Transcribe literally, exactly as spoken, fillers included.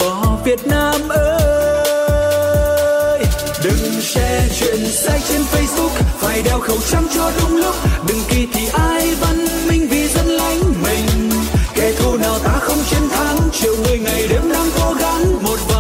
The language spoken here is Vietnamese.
của Việt Nam ơi. Đừng share chuyện sai trên Facebook, phải đeo khẩu trang cho đúng lúc. Đừng kỳ thị ai văn minh vì dân lánh mình. Kẻ thù nào ta không chiến thắng, triệu người ngày đêm đang cố gắng một vài